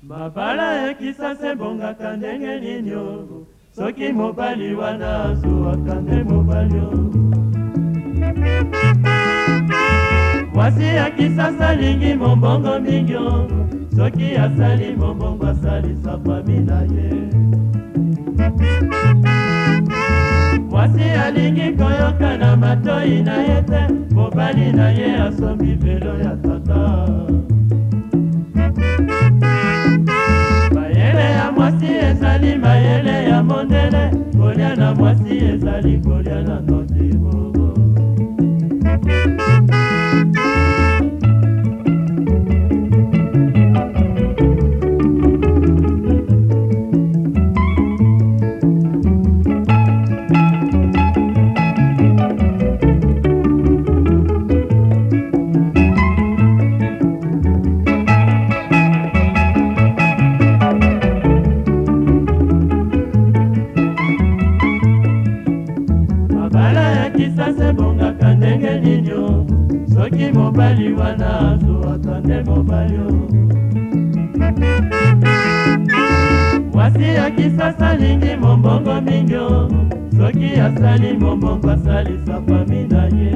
Mabala ya kisasa ebongaka ndenge nini o, soki mobali wana azwaka nde mobali o. Mwasi ya kisasa alingi mombongo mingi o, soki asali mombongo asalisa fami na ye. Mwasi alingi koyoka na matoi na ye te, mobali na ye asombi velo ya tata. Mayele ya mwasi ezali mayele ya mondele, kolia na mwasi ezali kolia na notimo. Kisasa ebongaka ndenge nini o, soki mobali wana azwaka nde mobali o. Mwasi ya kisasa alingi mombongo mingi o, soki asali mombongo asalisa fami na ye.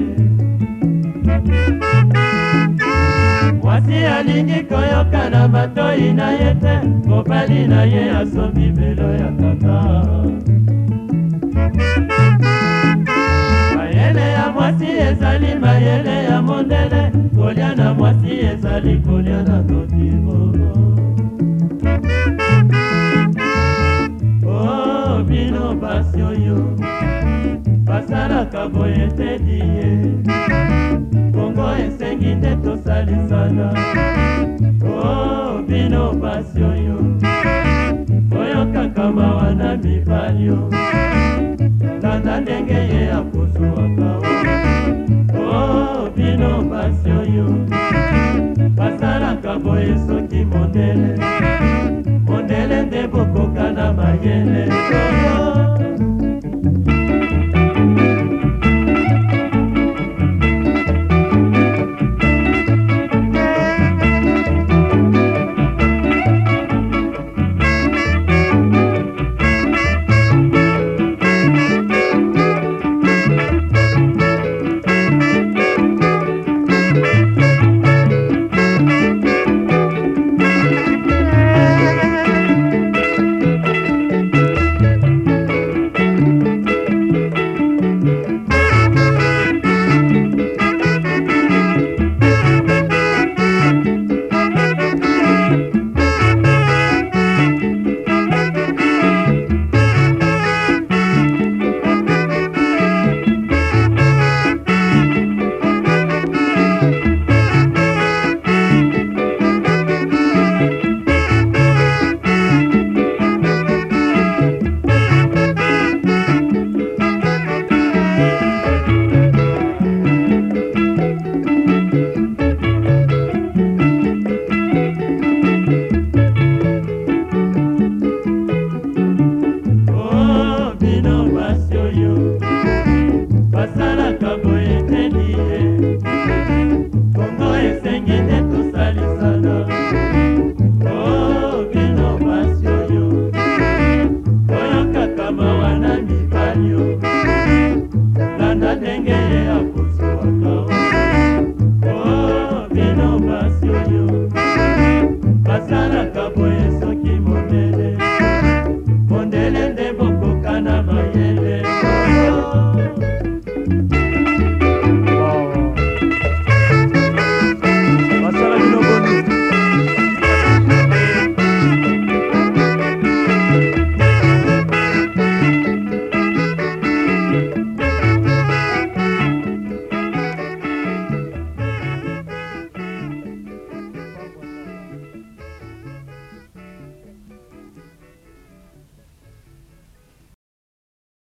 Mwasi alingi koyoka na matoi na ye te, mobali na ye asombi velo ya tata. Mayele ya mwasi ezali mayele ya mondele, kolia na mwasi ezali kolia na notimo. Oh bino basi oyo basalaka boye te diye, bongo esengi nde tosalisana. Oh bino basi oyo boyokaka mawa na mibali o, tanda ndenge ye akosuwaka o. Oh bino basi oyo basalaka boye soki mondele, mondele nde bokoka na mayele.